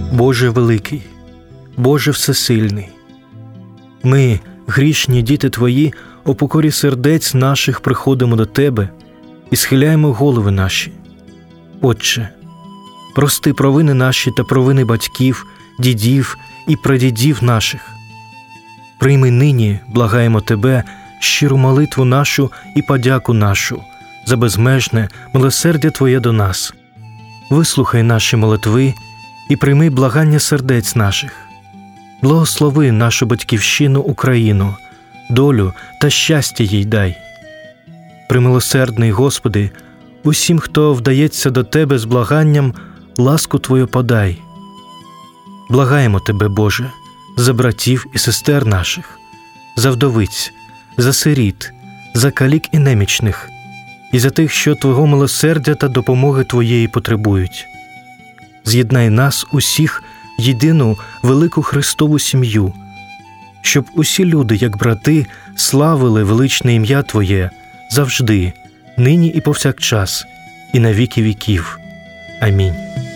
Боже великий, Боже всесильний, ми, грішні діти Твої, у покорі сердець наших приходимо до Тебе і схиляємо голови наші. Отче, прости провини наші та провини батьків, дідів і прадідів наших. Прийми нині, благаємо Тебе, щиру молитву нашу і подяку нашу за безмежне милосердя Твоє до нас. Вислухай наші молитви і прийми благання сердець наших. Благослови нашу батьківщину Україну, долю та щастя їй дай. Примилосердний, Господи, усім, хто вдається до Тебе з благанням, ласку Твою подай. Благаємо Тебе, Боже, за братів і сестер наших, за вдовиць, за сиріт, за калік і немічних, і за тих, що Твого милосердя та допомоги Твоєї потребують. З'єднай нас усіх в єдину велику Христову сім'ю, щоб усі люди, як брати, славили величне ім'я Твоє завжди, нині і повсякчас, і на віки віків. Амінь.